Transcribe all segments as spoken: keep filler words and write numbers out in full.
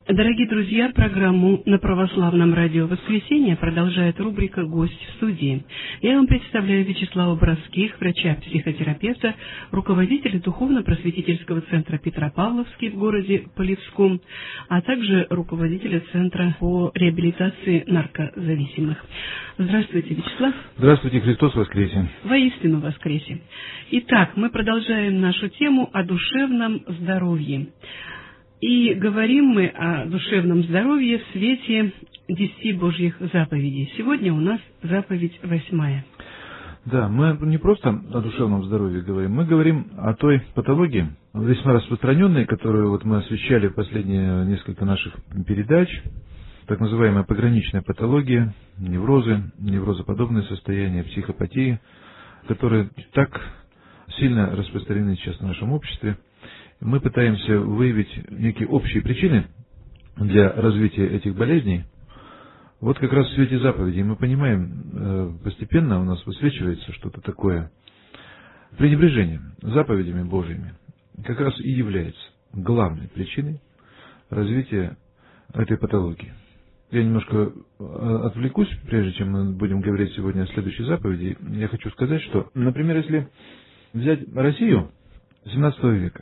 Дорогие друзья, программу на православном радио «Воскресенье» продолжает рубрика «Гость в студии». Я вам представляю Вячеслава Боровских, врача-психотерапевта, руководителя Духовно-просветительского центра Петропавловский в городе Полевском, а также руководителя Центра по реабилитации наркозависимых. Здравствуйте, Вячеслав. Здравствуйте, Христос воскресе. Воистину воскресе. Итак, мы продолжаем нашу тему о душевном здоровье. И говорим мы о душевном здоровье в свете десяти Божьих заповедей. Сегодня у нас заповедь восьмая. Да, мы не просто о душевном здоровье говорим, мы говорим о той патологии, весьма распространенной, которую вот мы освещали в последние несколько наших передач, так называемая пограничная патология, неврозы, неврозоподобные состояния, психопатии, которые так сильно распространены сейчас в нашем обществе. Мы пытаемся выявить некие общие причины для развития этих болезней. Вот как раз в свете заповедей мы понимаем, постепенно у нас высвечивается что-то такое. Пренебрежение заповедями Божьими как раз и является главной причиной развития этой патологии. Я немножко отвлекусь, прежде чем мы будем говорить сегодня о следующей заповеди. Я хочу сказать, что, например, если взять Россию семнадцатого века,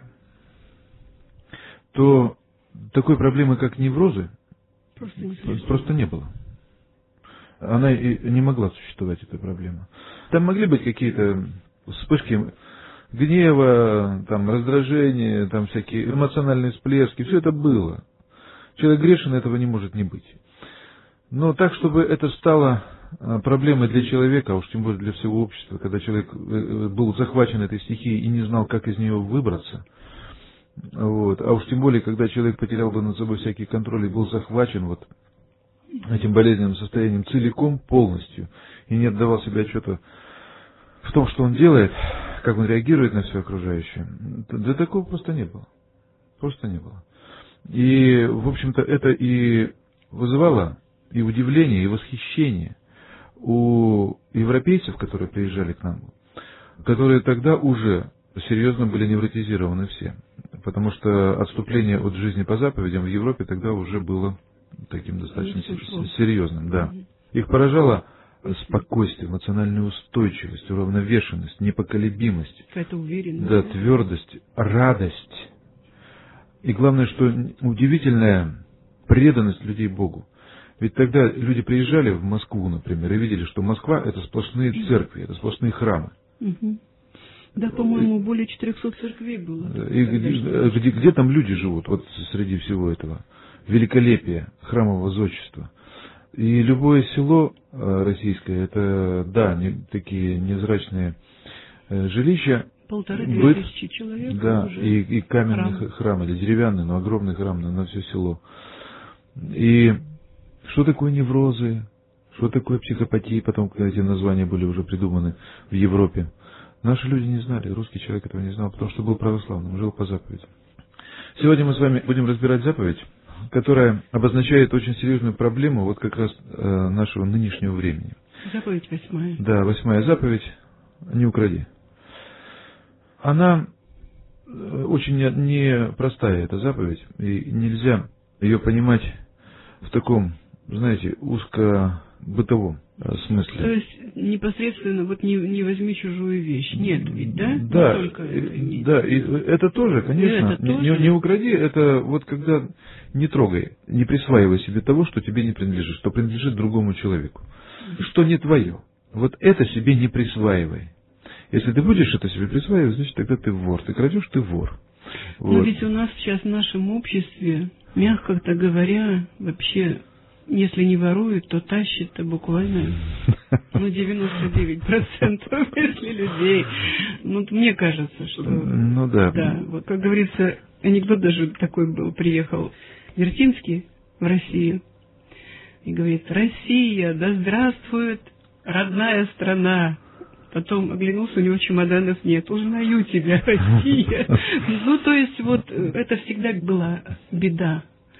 то такой проблемы, как неврозы, просто не, просто не было. Она и не могла существовать, эта проблема. Там могли быть какие-то вспышки гнева, там, раздражения, там всякие эмоциональные всплески. Все это было. Человек грешен, этого не может не быть. Но так, чтобы это стало проблемой для человека, а уж тем более для всего общества, когда человек был захвачен этой стихией и не знал, как из нее выбраться, вот. А уж тем более, когда человек потерял бы над собой всякий контроль и был захвачен вот этим болезненным состоянием целиком, полностью, и не отдавал себе отчета в том, что он делает, как он реагирует на все окружающее, да такого просто не было. Просто не было. И, в общем-то, это и вызывало и удивление, и восхищение у европейцев, которые приезжали к нам, которые тогда уже серьезно были невротизированы все. Потому что отступление от жизни по заповедям в Европе тогда уже было таким достаточно серьезным. Да. Их поражало спокойствие, эмоциональная устойчивость, уравновешенность, непоколебимость, какая-то уверенность, да, твердость, радость. И главное, что удивительная преданность людей Богу. Ведь тогда люди приезжали в Москву, например, и видели, что Москва — это сплошные церкви, это сплошные храмы. Угу. Да, по-моему, более четырехсот церквей было. И где, где, где там люди живут, вот среди всего этого великолепия храмового зодчества. И любое село российское, это, да, не, такие невзрачные жилища. Полторы-две тысячи человек. Да, и, и каменный храм. храм, или деревянный, но огромный храм на, на все село. И что такое неврозы, что такое психопатия, потом, когда эти названия были уже придуманы в Европе. Наши люди не знали, русский человек этого не знал, потому что был православным, жил по заповедям. Сегодня мы с вами будем разбирать заповедь, которая обозначает очень серьезную проблему вот как раз э, нашего нынешнего времени. Заповедь восьмая. Да, восьмая заповедь «Не укради». Она очень непростая, эта заповедь, и нельзя ее понимать в таком, знаете, узко-бытовом смысле. То есть непосредственно вот не, не возьми чужую вещь. Нет ведь, да? Да, не только это, да, и это тоже, конечно. Это тоже? Не, не укради, это вот когда не трогай, не присваивай себе того, что тебе не принадлежит, что принадлежит другому человеку. Что не твое. Вот это себе не присваивай. Если ты будешь это себе присваивать, значит, тогда ты вор. Ты крадешь, ты вор. Но вот. Ведь у нас сейчас в нашем обществе, мягко-то говоря, вообще, если не воруют, то тащат-то буквально, ну, девяносто девять процентов, если людей. Ну, мне кажется, что... Ну, да. Да, вот, как говорится, анекдот даже такой был. Приехал Вертинский в Россию и говорит: «Россия, да здравствует родная страна». Потом оглянулся, у него чемоданов нет. «Узнаю тебя, Россия». Ну, то есть, вот, это всегда была беда.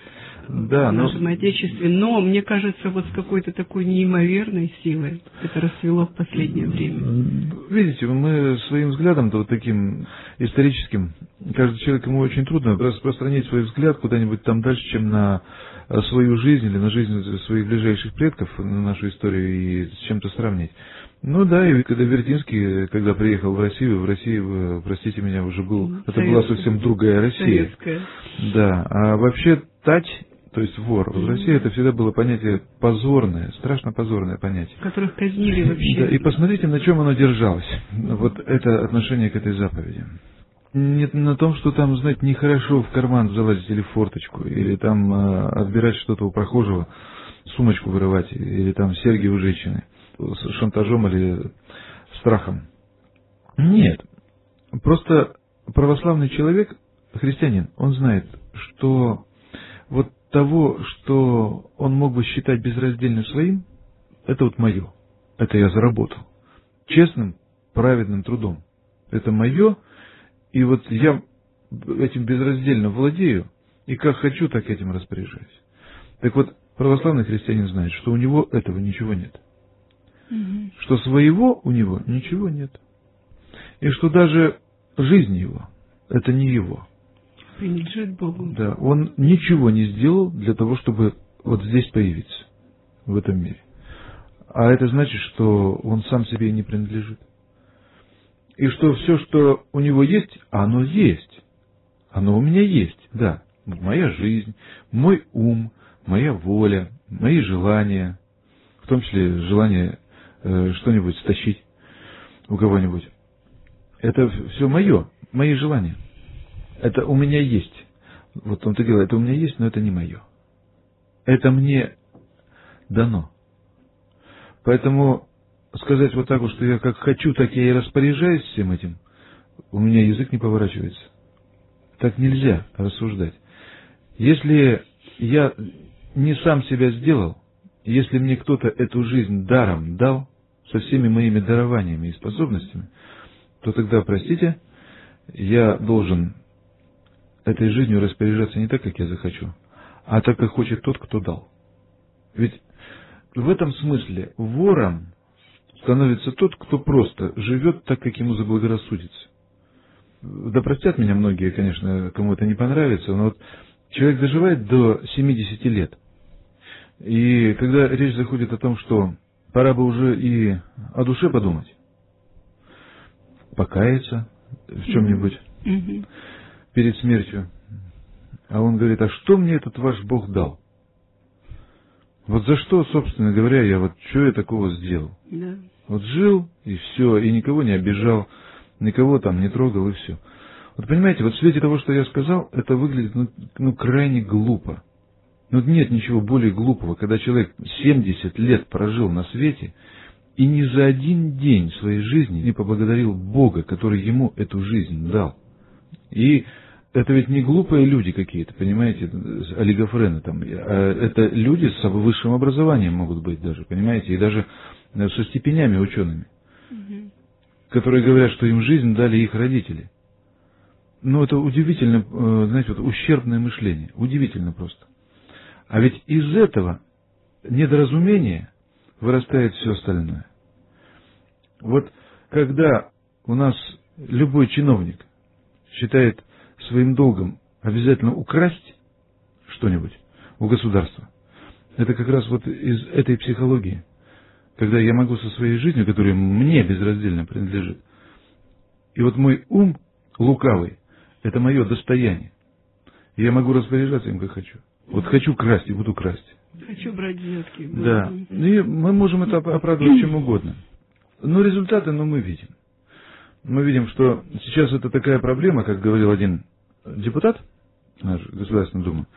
да, в нашем но... Отечестве, но, мне кажется, вот с какой-то такой неимоверной силой это расцвело в последнее время. Видите, мы своим взглядом, вот таким историческим, каждый человек, ему очень трудно распространить свой взгляд куда-нибудь там дальше, чем на свою жизнь или на жизнь своих ближайших предков, на нашу историю и с чем-то сравнить. Ну да, и когда Вертинский, когда приехал в Россию, в России, простите меня, уже был, Советская. Это была совсем другая Россия. Советская. Да, а вообще тать, то есть вор, в России это всегда было понятие позорное, страшно позорное понятие. Которых казнили вообще. Да, и посмотрите, на чем оно держалось, вот это отношение к этой заповеди. Не на том, что там, знаете, нехорошо в карман залазить или в форточку, или там э, отбирать что-то у прохожего, сумочку вырывать, или там серьги у женщины с шантажом или страхом. Нет. Просто православный человек, христианин, он знает, что вот того, что он мог бы считать безраздельно своим, это вот мое. Это я заработал. Честным, праведным трудом. Это мое, и вот я этим безраздельно владею, и как хочу, так этим распоряжаюсь. Так вот, православный христианин знает, что у него этого ничего нет. Угу. Что своего у него ничего нет. И что даже жизнь его, это не его. Принадлежит Богу. Да, он ничего не сделал для того, чтобы вот здесь появиться, в этом мире. А это значит, что он сам себе и не принадлежит. И что все, что у него есть, оно есть. Оно у меня есть, да. Моя жизнь, мой ум, моя воля, мои желания, в том числе желание э, что-нибудь стащить у кого-нибудь. Это все мое, мои желания. Это у меня есть. Вот в том-то дело, это у меня есть, но это не мое. Это мне дано. Поэтому сказать вот так вот, что я как хочу, так я и распоряжаюсь всем этим, у меня язык не поворачивается. Так нельзя рассуждать. Если я не сам себя сделал, если мне кто-то эту жизнь даром дал, со всеми моими дарованиями и способностями, то тогда, простите, я должен этой жизнью распоряжаться не так, как я захочу, а так, как хочет тот, кто дал. Ведь в этом смысле вором становится тот, кто просто живет так, как ему заблагорассудится. Да простят меня многие, конечно, кому это не понравится, но вот человек доживает до семидесяти лет. И когда речь заходит о том, что пора бы уже и о душе подумать, покаяться в чем-нибудь mm-hmm. перед смертью, а он говорит, а что мне этот ваш Бог дал? Вот за что, собственно говоря, я вот что я такого сделал? Yeah. Вот жил, и все, и никого не обижал, никого там не трогал, и все. Вот понимаете, вот в свете того, что я сказал, это выглядит ну, ну крайне глупо. Ну нет ничего более глупого, когда человек семьдесят лет прожил на свете и ни за один день своей жизни не поблагодарил Бога, который ему эту жизнь дал. И это ведь не глупые люди какие-то, понимаете, олигофрены там, а это люди с высшим образованием могут быть даже, понимаете, и даже со степенями учеными, угу. которые говорят, что им жизнь дали их родители. Ну, это удивительно, знаете, вот ущербное мышление, удивительно просто. А ведь из этого недоразумения вырастает все остальное. Вот когда у нас любой чиновник считает своим долгом обязательно украсть что-нибудь у государства, это как раз вот из этой психологии, когда я могу со своей жизнью, которая мне безраздельно принадлежит, и вот мой ум лукавый, это мое достояние, и я могу распоряжаться им как хочу. Вот хочу красть и буду красть. Хочу брать взятки. Да. И мы можем это оправдывать чем угодно. Но результаты, ну, мы видим. Мы видим, что сейчас это такая проблема, как говорил один депутат нашей Государственной Думы.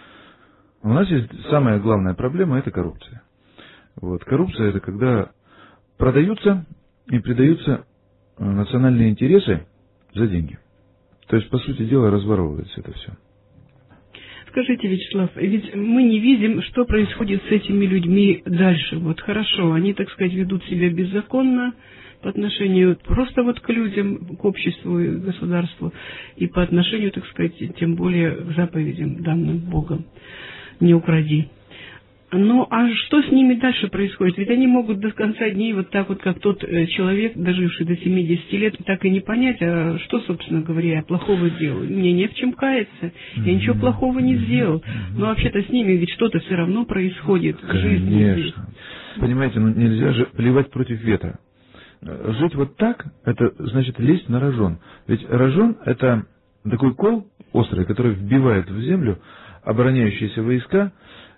У нас есть самая главная проблема – это коррупция. Вот. Коррупция – это когда продаются и предаются национальные интересы за деньги. То есть, по сути дела, разворовывается это все. Скажите, Вячеслав, ведь мы не видим, что происходит с этими людьми дальше. Вот хорошо, они, так сказать, ведут себя беззаконно по отношению просто вот к людям, к обществу и государству, и по отношению, так сказать, тем более к заповедям, данным Богом. не укради. Ну, а что с ними дальше происходит? Ведь они могут до конца дней вот так вот, как тот человек, доживший до семидесяти лет, так и не понять, а что, собственно говоря, я плохого делал. Мне не в чем каяться, я ничего плохого не сделал. Но вообще-то с ними ведь что-то все равно происходит в жизни. Конечно. Понимаете, ну нельзя же плевать против ветра. Жить вот так, это значит лезть на рожон. Ведь рожон – это такой кол острый, который вбивает в землю обороняющиеся войска,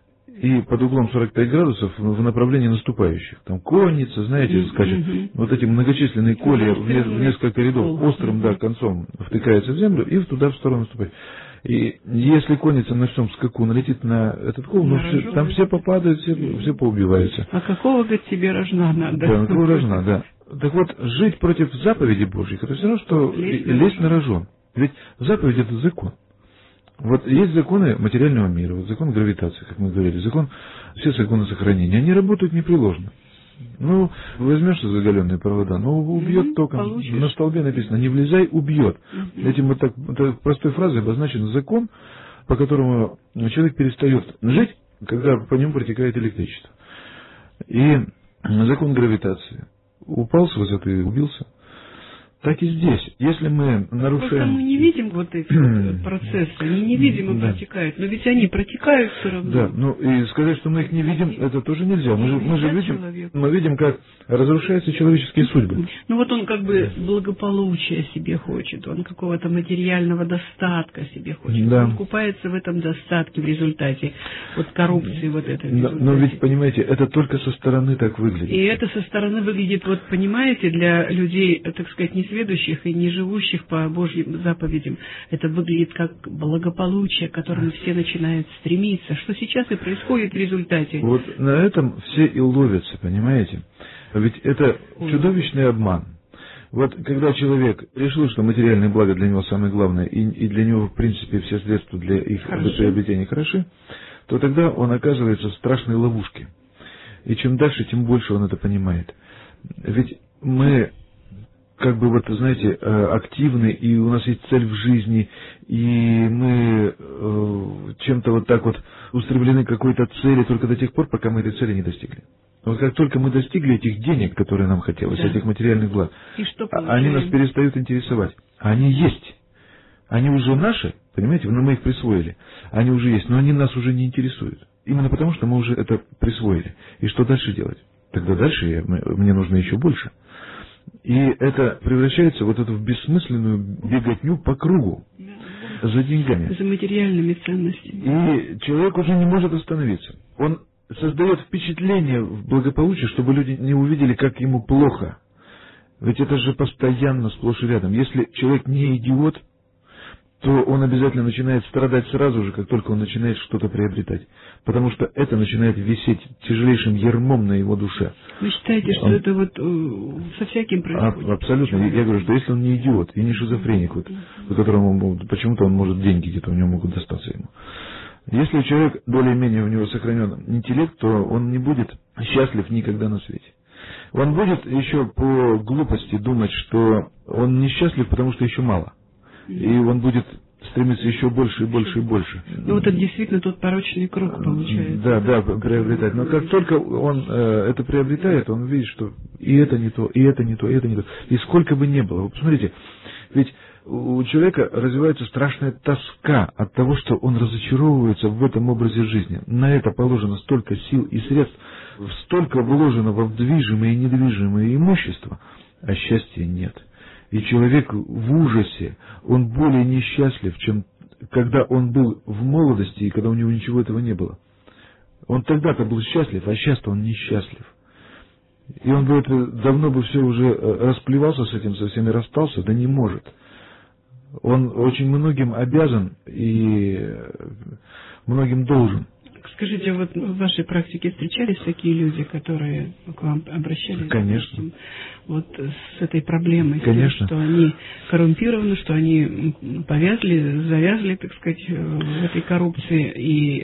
и под углом сорок пять градусов в направлении наступающих. Там конница, знаете, скачет. Mm-hmm. Вот эти многочисленные колья в, не, в несколько рядов острым, да, концом втыкается в землю и туда в сторону наступает. И если конница на всем скаку налетит на этот кол, ну, все, там все попадают, все, все поубиваются. А какого, говорит, тебе рожна надо? Да, какого рожна, да. Так вот, жить против заповеди Божьих, это все равно, что лезть, лезть на рожон. Ведь заповедь – это закон. Вот есть законы материального мира, вот закон гравитации, как мы говорили, закон, все законы сохранения, они работают непреложно. Ну, возьмешь заголенные провода, ну, убьет mm-hmm, током. Получишь. На столбе написано, не влезай, убьет. Mm-hmm. Этим вот так, так простой фразой обозначен закон, по которому человек перестает жить, когда по нему протекает электричество. И закон гравитации. Упал с высоты и убился. Так и здесь. Если мы нарушаем... Просто мы не видим вот эти вот процессы, они невидимо да. протекают, но ведь они протекают все равно. Да, ну и сказать, что мы их не видим, это тоже нельзя. Мы же, мы же видим, мы видим, как разрушаются человеческие судьбы. Ну вот он как бы благополучия себе хочет, он какого-то материального достатка себе хочет. Да. Он купается в этом достатке в результате вот коррупции вот этой. Но, но ведь, понимаете, это только со стороны так выглядит. И это со стороны выглядит, вот понимаете, для людей, так сказать, не сведущих и не живущих по Божьим заповедям, это выглядит как благополучие, к которому все начинают стремиться. Что сейчас и происходит в результате. Вот на этом все и ловятся, понимаете? Ведь это чудовищный обман. Вот когда человек решил, что материальные блага для него самое главное, и, и для него, в принципе, все средства для их хороши. приобретения хороши, то тогда он оказывается в страшной ловушке. И чем дальше, тем больше он это понимает. Ведь мы... как бы вот, знаете, активны, и у нас есть цель в жизни, и мы чем-то вот так вот устремлены к какой-то цели только до тех пор, пока мы этой цели не достигли. Вот как только мы достигли этих денег, которые нам хотелось, да. этих материальных благ, они нас перестают интересовать. Они есть. Они уже наши, понимаете, но мы их присвоили. Они уже есть, но они нас уже не интересуют. Именно потому, что мы уже это присвоили. И что дальше делать? Тогда дальше я, мне нужно еще больше. И это превращается вот это в бессмысленную беготню по кругу да, за деньгами. За материальными ценностями. И человек уже не может остановиться. Он создает впечатление в благополучии, чтобы люди не увидели, как ему плохо. Ведь это же постоянно сплошь и рядом. Если человек не идиот, то он обязательно начинает страдать сразу же, как только он начинает что-то приобретать. Потому что это начинает висеть тяжелейшим ярмом на его душе. Вы считаете, что он... это вот со всяким происходит? А, абсолютно. Я, я говорю, что если он не идиот и не шизофреник, вот, по которому почему-то он может деньги где-то у него могут достаться ему. Если человек более-менее у него сохранен интеллект, то он не будет счастлив никогда на свете. Он будет еще по глупости думать, что он несчастлив, потому что еще мало. И он будет стремиться еще больше и больше и больше. Ну вот это действительно тот порочный круг получается. Да, да, приобретать. Но как только он э, это приобретает, он видит, что и это не то, и это не то, и это не то. И сколько бы ни было. Вы посмотрите, ведь у человека развивается страшная тоска от того, что он разочаровывается в этом образе жизни. На это положено столько сил и средств, столько вложено во движимое и недвижимое имущество, а счастья нет. И человек в ужасе, он более несчастлив, чем когда он был в молодости и когда у него ничего этого не было. Он тогда-то был счастлив, а сейчас-то он несчастлив. И он бы это, давно бы все уже расплевался с этим, со всеми расстался, да не может. Он очень многим обязан и многим должен. Скажите, вот в вашей практике встречались такие люди, которые к вам обращались? Конечно. Допустим, вот с этой проблемой, Конечно. Тем, что они коррумпированы, что они повязли, завязли, так сказать, в этой коррупции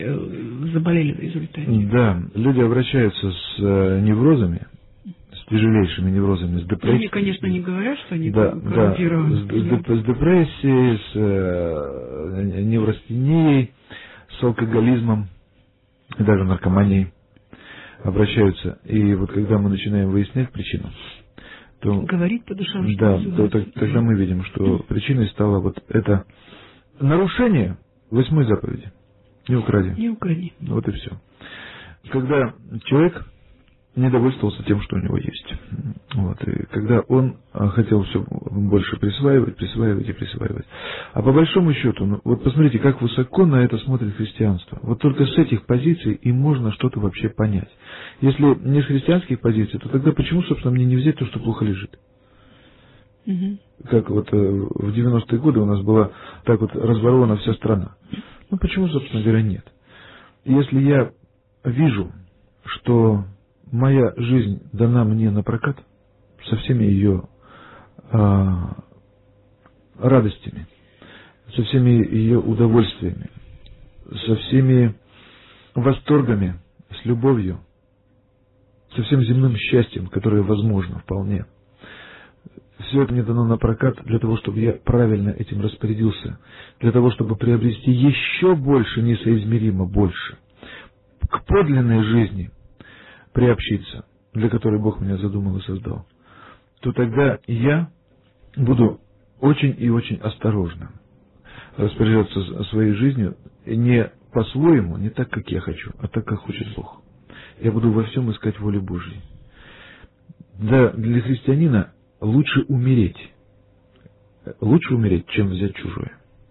и заболели в результате? Да, люди обращаются с неврозами, с тяжелейшими неврозами, с депрессией. Они, конечно, не говорят, что они да, коррумпированы. Да, с, с депрессией, с э, неврастенией, с алкоголизмом. и даже наркоманией обращаются. И вот когда мы начинаем выяснять причину, то, говорить по душам, да, то, то тогда мы видим, что причиной стало вот это нарушение восьмой заповеди. Не укради. Не укради. Вот и все. Когда человек недовольствовался тем, что у него есть. Вот. И когда он хотел все больше присваивать, присваивать и присваивать. А по большому счету, ну, вот посмотрите, как высоко на это смотрит христианство. Вот только с этих позиций и можно что-то вообще понять. Если не с христианских позиций, то тогда почему, собственно, мне не взять то, что плохо лежит? Угу. Как вот в девяностые годы у нас была так вот разворована вся страна. Ну почему, собственно говоря, нет? Если я вижу, что моя жизнь дана мне на прокат со всеми ее а, радостями, со всеми ее удовольствиями, со всеми восторгами, с любовью, со всем земным счастьем, которое возможно вполне. Все это мне дано на прокат для того, чтобы я правильно этим распорядился, для того, чтобы приобрести еще больше, несоизмеримо больше, к подлинной жизни приобщиться, для которой Бог меня задумал и создал, то тогда я буду очень и очень осторожно распоряжаться своей жизнью не по-своему, не так, как я хочу, а так, как хочет Бог. Я буду во всем искать волю Божьей. Да, для христианина лучше умереть. Лучше умереть, чем взять чужое.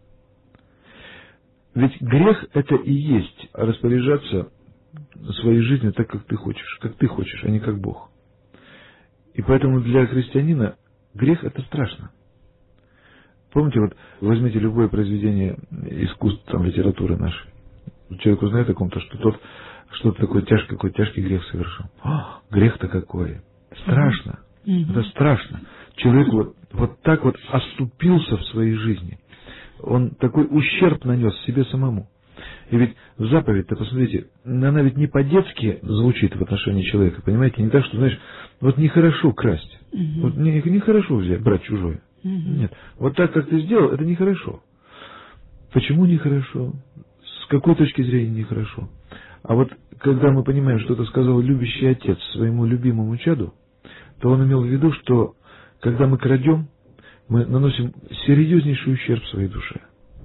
Ведь грех — это и есть распоряжаться своей жизнью так, как ты хочешь, как ты хочешь, а не как Бог. И поэтому для христианина грех — это страшно. Помните, вот возьмите любое произведение искусства, там, литературы нашей. Человек узнает о ком-то, что тот что-то такое тяжкий, какой тяжкий грех совершил. О, грех-то какой! Страшно. Mm-hmm. Это страшно. Человек вот, вот так вот оступился в своей жизни. Он такой ущерб нанес себе самому. И ведь заповедь-то, посмотрите, она ведь не по-детски звучит в отношении человека, понимаете? Не так, что, знаешь, вот нехорошо красть, угу. вот не, нехорошо взять, брать чужое. Угу. Нет, вот так, как ты сделал, это нехорошо. Почему нехорошо? С какой точки зрения нехорошо? А вот когда мы понимаем, что это сказал любящий отец своему любимому чаду, то он имел в виду, что когда мы крадем, мы наносим серьезнейший ущерб своей душе.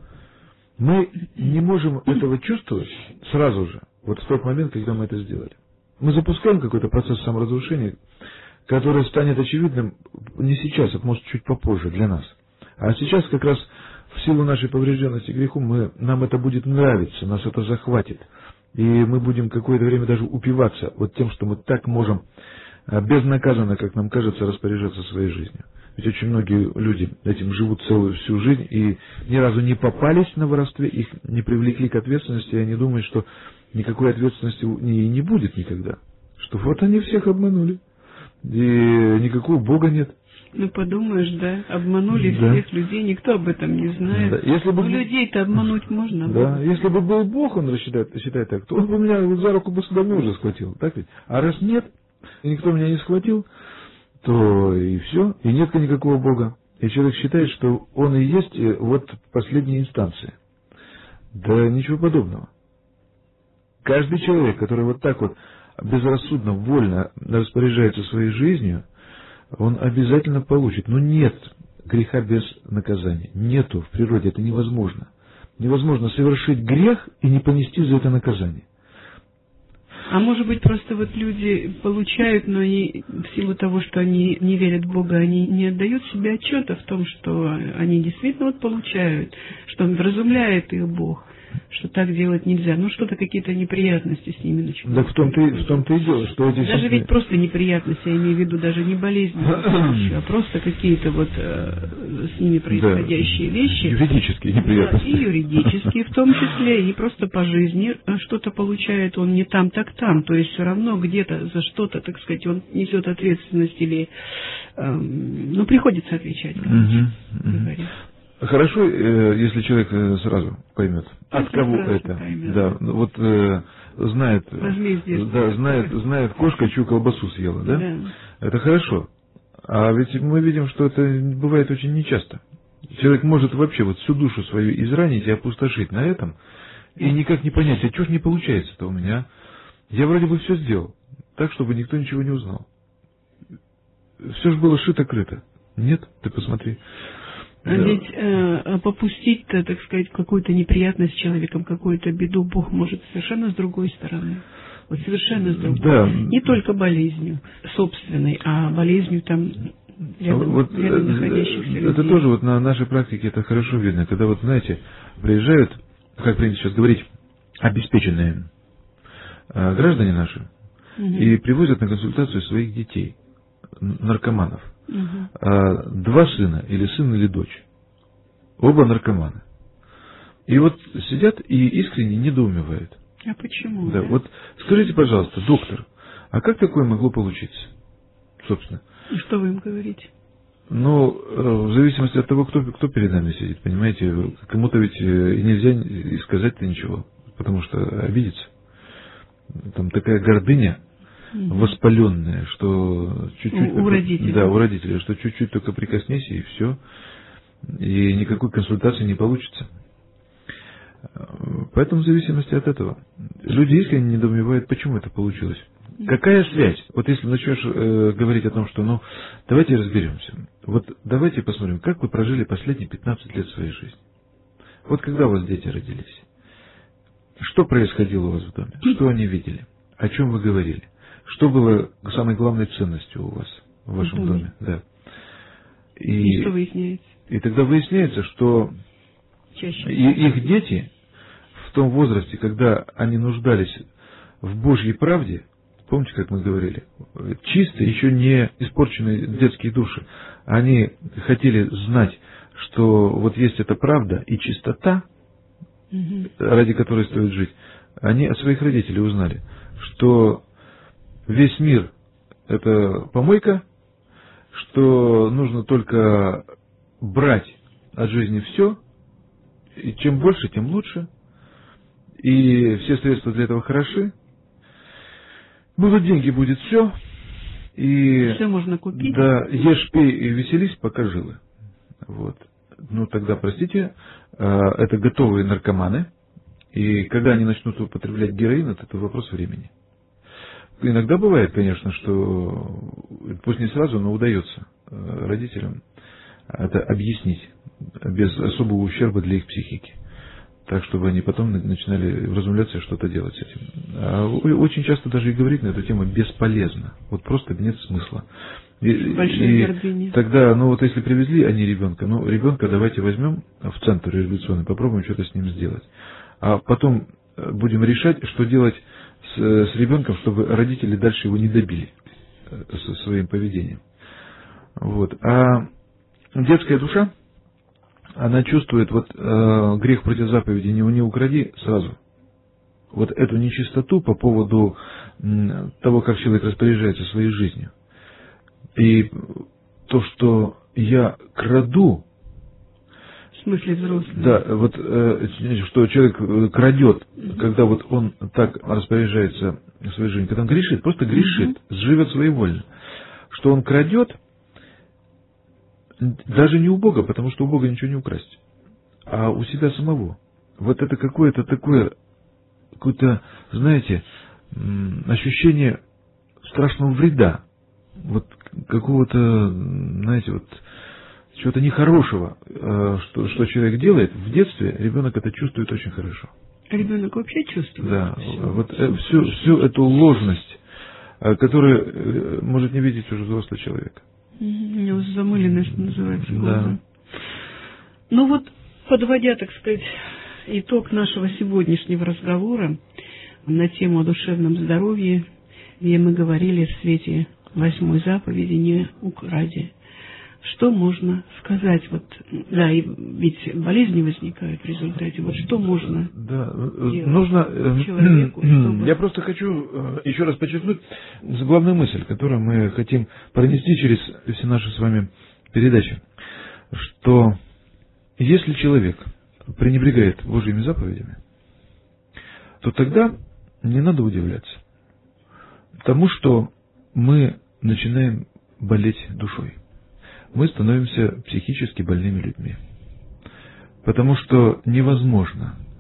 Мы не можем этого чувствовать сразу же, вот в тот момент, когда мы это сделали. Мы запускаем какой-то процесс саморазрушения, который станет очевидным не сейчас, а может чуть попозже для нас. А сейчас как раз в силу нашей поврежденности греху мы, нам это будет нравиться, нас это захватит. И мы будем какое-то время даже упиваться вот тем, что мы так можем безнаказанно, как нам кажется, распоряжаться своей жизнью. Ведь очень многие люди этим живут целую всю жизнь и ни разу не попались на воровстве, их не привлекли к ответственности, и они думают, что никакой ответственности и не будет никогда. Что вот они всех обманули, и никакого Бога нет. Ну, подумаешь, да, обманули да. всех людей, никто об этом не знает. Да. Если бы... Ну, людей-то обмануть можно. Да, Бога. Если бы был Бог, он рассчитает, считает так, то он бы меня за руку бы давно уже схватил, так ведь? А раз нет, и никто меня не схватил, то и все, и нет никакого Бога. И человек считает, что он и есть вот последняя инстанция. Да ничего подобного. Каждый человек, который вот так вот безрассудно, вольно распоряжается своей жизнью, он обязательно получит. Но нет греха без наказания. Нету в природе, это невозможно. Невозможно совершить грех и не понести за это наказание. А может быть, просто вот люди получают, но они, в силу того, что они не верят в Бога, они не отдают себе отчета в том, что они действительно вот получают, что он вразумляет их Бог, что так делать нельзя. Ну, что-то, какие-то неприятности с ними начинаются. Так в том-то и, в том-то и дело, что эти... Даже ведь просто неприятности, я имею в виду даже не болезни, а просто какие-то вот э, с ними происходящие да. вещи. Юридические неприятности. Да, и юридические в том числе, и просто по жизни что-то получает он не там, так там. То есть все равно где-то за что-то, так сказать, он несет ответственность или... Э, ну, приходится отвечать, короче говоря. Хорошо, если человек сразу поймет, от если кого это. Поймет. Да, вот э, знает, да, знает, знает кошка, чью колбасу съела, да? да? Это хорошо. А ведь мы видим, что это бывает очень нечасто. Человек может вообще вот всю душу свою изранить и опустошить на этом, И никак не понять, а что ж не получается-то у меня? Я вроде бы все сделал, так, чтобы никто ничего не узнал. Все же было шито-крыто. Нет? Ты посмотри. А да. Ведь э, попустить-то, так сказать, какую-то неприятность с человеком, какую-то беду Бог может совершенно с другой стороны. Вот совершенно с другой. Да. Не только болезнью собственной, а болезнью там рядом, вот, рядом находящихся людей. Это тоже вот на нашей практике это хорошо видно. Когда вот, знаете, приезжают, как принято сейчас говорить, обеспеченные э, граждане наши, угу. и привозят на консультацию своих детей, наркоманов. Угу. Два сына, или сын, или дочь. Оба наркоманы. И вот сидят и искренне недоумевают. А почему? Да, да? Вот скажите, пожалуйста, доктор, а как такое могло получиться, собственно? И что вы им говорите? Ну, в зависимости от того, кто, кто перед нами сидит, понимаете, кому-то ведь и нельзя и сказать-то ничего, потому что обидится. Там такая гордыня воспаленная, что чуть-чуть... У, у родителей. Да, у родителей, что чуть-чуть только прикоснись, и все. И никакой консультации не получится. Поэтому в зависимости от этого. Люди искренне недоумевают, почему это получилось. Какая связь? Вот если начнешь э, говорить о том, что, ну, давайте разберемся. Вот давайте посмотрим, как вы прожили последние пятнадцать лет своей жизни. Вот когда у вас дети родились, что происходило у вас в доме? Что они видели? О чем вы говорили? Что было самой главной ценностью у вас в вашем доме? Да. И, и что выясняется? И тогда выясняется, что Чаще. И, их дети в том возрасте, когда они нуждались в Божьей правде, помните, как мы говорили, чистые, еще не испорченные детские души, они хотели знать, что вот есть эта правда и чистота, угу. ради которой стоит жить. Они от своих родителей узнали, что весь мир – это помойка, что нужно только брать от жизни все, и чем больше, тем лучше, и все средства для этого хороши. Будут деньги, будет все, и все можно купить. Да, ешь, пей и веселись, пока живы. Вот. Ну тогда, простите, это готовые наркоманы, и когда они начнут употреблять героин, это вопрос времени. Иногда бывает, конечно, что, пусть не сразу, но удается родителям это объяснить без особого ущерба для их психики. Так, чтобы они потом начинали вразумляться и что-то делать с этим. А очень часто даже и говорить на эту тему бесполезно. Вот просто нет смысла. И, Большая и гордыня. Тогда, ну вот если привезли они ребенка, ну ребенка давайте возьмем в центр революционный, попробуем что-то с ним сделать. А потом будем решать, что делать с, с ребенком, чтобы родители дальше его не добили со своим поведением. Вот. А детская душа, она чувствует вот э, грех против заповеди «не, не укради» сразу. Вот эту нечистоту по поводу м, того, как человек распоряжается своей жизнью. И то, что я краду. В смысле взрослый? Да, вот э, что человек крадет, когда вот он так распоряжается своей жизнью, когда он грешит, просто грешит, угу. живет своевольно. Что он крадет, даже не у Бога, потому что у Бога ничего не украсть, а у себя самого. Вот это какое-то такое, какое-то, знаете, ощущение страшного вреда, вот какого-то, знаете, вот чего-то нехорошего, что, что человек делает. В детстве ребенок это чувствует очень хорошо. Ребенок вообще чувствует? Да, все, вот все, всю, всю эту ложность, которую может не видеть уже взрослый человек. У него замыленность называется глаза. Да. Ну вот, подводя, так сказать, итог нашего сегодняшнего разговора на тему о душевном здоровье, где мы говорили в свете восьмой заповеди «Не укради». Что можно сказать? Вот, да, и ведь болезни возникают в результате. Вот что можно да, делать нужно, человеку? Чтобы... Я просто хочу еще раз подчеркнуть главную мысль, которую мы хотим пронести через все наши с вами передачи, что если человек пренебрегает Божьими заповедями, то тогда не надо удивляться тому, что мы начинаем болеть душой. Мы становимся психически больными людьми. Потому что невозможно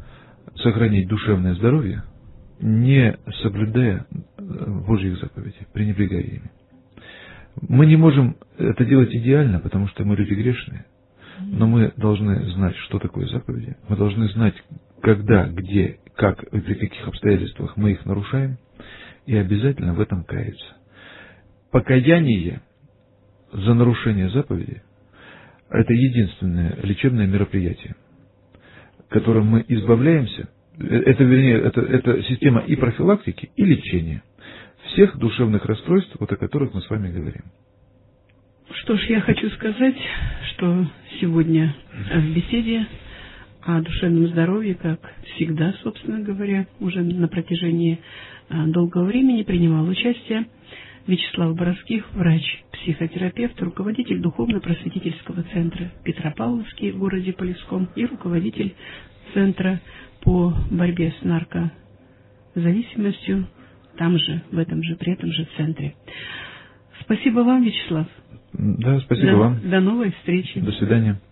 сохранить душевное здоровье, не соблюдая Божьих заповедей, пренебрегая ими. Мы не можем это делать идеально, потому что мы люди грешные, но мы должны знать, что такое заповеди, мы должны знать, когда, где, как и при каких обстоятельствах мы их нарушаем, и обязательно в этом каяться. Покаяние за нарушение заповедей – это единственное лечебное мероприятие, которым мы избавляемся. Это, вернее, это, это система и профилактики, и лечения всех душевных расстройств, вот о которых мы с вами говорим. Что ж, я хочу сказать, что сегодня в беседе о душевном здоровье, как всегда, собственно говоря, уже на протяжении долгого времени принимал участие Вячеслав Боровских, врач-психотерапевт, руководитель духовно-просветительского центра Петропавловский в городе Полевском и руководитель Центра по борьбе с наркозависимостью там же, в этом же, при этом же центре. Спасибо вам, Вячеслав. Да, спасибо до, вам. До новой встречи. До свидания.